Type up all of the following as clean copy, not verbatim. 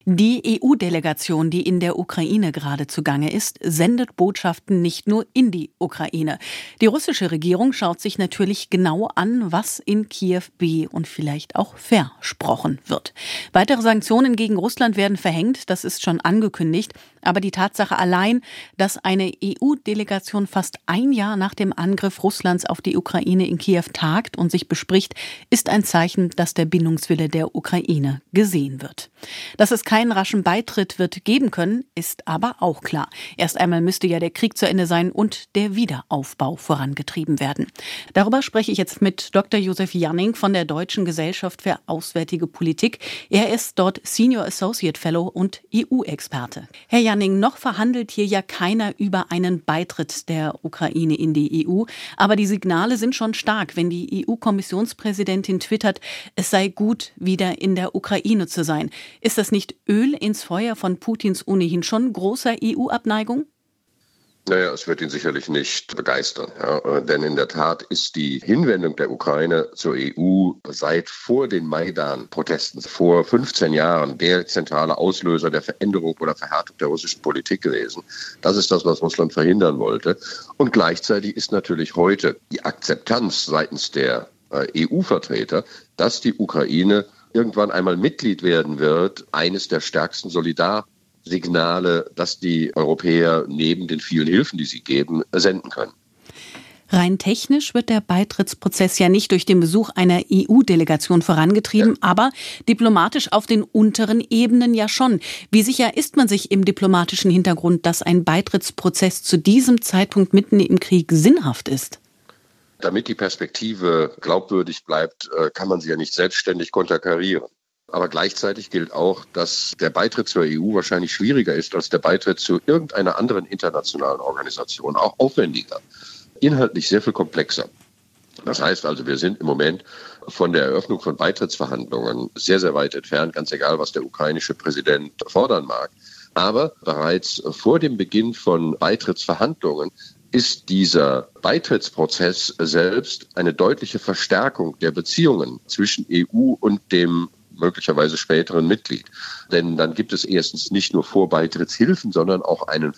Die EU-Delegation, die in der Ukraine gerade zugange ist, sendet Botschaften nicht nur in die Ukraine. Die russische Regierung schaut sich natürlich genau an, was in Kiew be- und vielleicht auch versprochen wird. Weitere Sanktionen gegen Russland werden verhängt, das ist schon angekündigt. Aber die Tatsache allein, dass eine EU-Delegation fast ein Jahr nach dem Angriff Russlands auf die Ukraine in Kiew tagt und sich bespricht, ist ein Zeichen, dass der Bindungswille der Ukraine gesehen wird. Dass es keinen raschen Beitritt wird geben können, ist aber auch klar. Erst einmal müsste ja der Krieg zu Ende sein und der Wiederaufbau vorangetrieben werden. Darüber spreche ich jetzt mit Dr. Josef Janning von der Deutschen Gesellschaft für Auswärtige Politik. Er ist dort Senior Associate Fellow und EU-Experte. Herr Janning, noch verhandelt hier ja keiner über einen Beitritt der Ukraine in die EU. Aber die Signale sind schon stark, wenn die EU-Kommissionspräsidentin twittert, es sei gut, wieder in der Ukraine zu sein. Ist das nicht Öl ins Feuer von Putins ohnehin schon großer EU-Abneigung? Naja, es wird ihn sicherlich nicht begeistern. Ja, denn in der Tat ist die Hinwendung der Ukraine zur EU seit vor den Maidan-Protesten, vor 15 Jahren, der zentrale Auslöser der Veränderung oder Verhärtung der russischen Politik gewesen. Das ist das, was Russland verhindern wollte. Und gleichzeitig ist natürlich heute die Akzeptanz seitens der EU-Vertreter, dass die Ukraine irgendwann einmal Mitglied werden wird, eines der stärksten Solidarsignale, dass die Europäer neben den vielen Hilfen, die sie geben, senden können. Rein technisch wird der Beitrittsprozess ja nicht durch den Besuch einer EU-Delegation vorangetrieben, aber diplomatisch auf den unteren Ebenen ja schon. Wie sicher ist man sich im diplomatischen Hintergrund, dass ein Beitrittsprozess zu diesem Zeitpunkt mitten im Krieg sinnhaft ist? Damit die Perspektive glaubwürdig bleibt, kann man sie ja nicht selbstständig konterkarieren. Aber gleichzeitig gilt auch, dass der Beitritt zur EU wahrscheinlich schwieriger ist als der Beitritt zu irgendeiner anderen internationalen Organisation, auch aufwendiger, inhaltlich sehr viel komplexer. Das heißt also, wir sind im Moment von der Eröffnung von Beitrittsverhandlungen sehr, sehr weit entfernt, ganz egal, was der ukrainische Präsident fordern mag. Aber bereits vor dem Beginn von Beitrittsverhandlungen ist dieser Beitrittsprozess selbst eine deutliche Verstärkung der Beziehungen zwischen EU und dem möglicherweise späteren Mitglied. Denn dann gibt es erstens nicht nur Vorbeitrittshilfen, sondern auch einen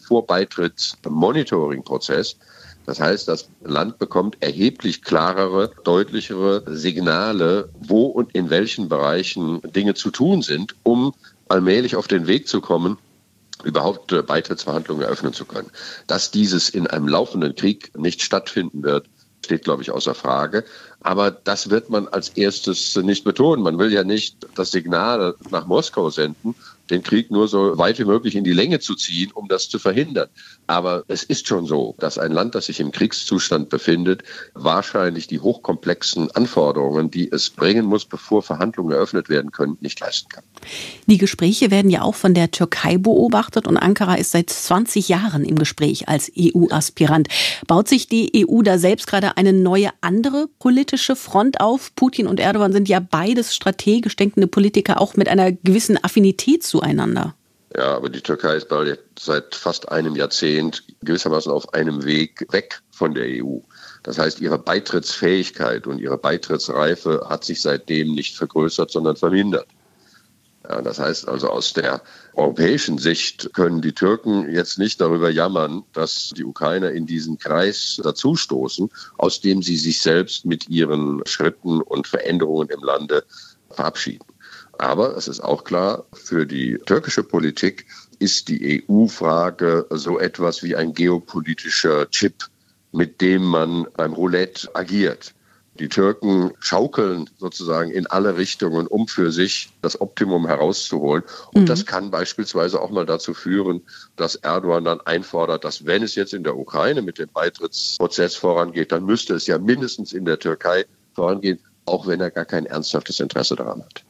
Vorbeitrittsmonitoring-Prozess. Das heißt, das Land bekommt erheblich klarere, deutlichere Signale, wo und in welchen Bereichen Dinge zu tun sind, um allmählich auf den Weg zu kommen, überhaupt Beitrittsverhandlungen eröffnen zu können. Dass dieses in einem laufenden Krieg nicht stattfinden wird, steht, glaube ich, außer Frage. Aber das wird man als erstes nicht betonen. Man will ja nicht das Signal nach Moskau senden, den Krieg nur so weit wie möglich in die Länge zu ziehen, um das zu verhindern. Aber es ist schon so, dass ein Land, das sich im Kriegszustand befindet, wahrscheinlich die hochkomplexen Anforderungen, die es bringen muss, bevor Verhandlungen eröffnet werden können, nicht leisten kann. Die Gespräche werden ja auch von der Türkei beobachtet und Ankara ist seit 20 Jahren im Gespräch als EU-Aspirant. Baut sich die EU da selbst gerade eine neue, andere politische Front auf? Putin und Erdogan sind ja beides strategisch denkende Politiker, auch mit einer gewissen Affinität zueinander. Ja, aber die Türkei ist seit fast einem Jahrzehnt gewissermaßen auf einem Weg weg von der EU. Das heißt, ihre Beitrittsfähigkeit und ihre Beitrittsreife hat sich seitdem nicht vergrößert, sondern vermindert. Ja, das heißt also, aus der europäischen Sicht können die Türken jetzt nicht darüber jammern, dass die Ukrainer in diesen Kreis dazustoßen, aus dem sie sich selbst mit ihren Schritten und Veränderungen im Lande verabschieden. Aber es ist auch klar, für die türkische Politik ist die EU-Frage so etwas wie ein geopolitischer Chip, mit dem man beim Roulette agiert. Die Türken schaukeln sozusagen in alle Richtungen, um für sich das Optimum herauszuholen. Und das kann beispielsweise auch mal dazu führen, dass Erdogan dann einfordert, dass wenn es jetzt in der Ukraine mit dem Beitrittsprozess vorangeht, dann müsste es ja mindestens in der Türkei vorangehen, auch wenn er gar kein ernsthaftes Interesse daran hat.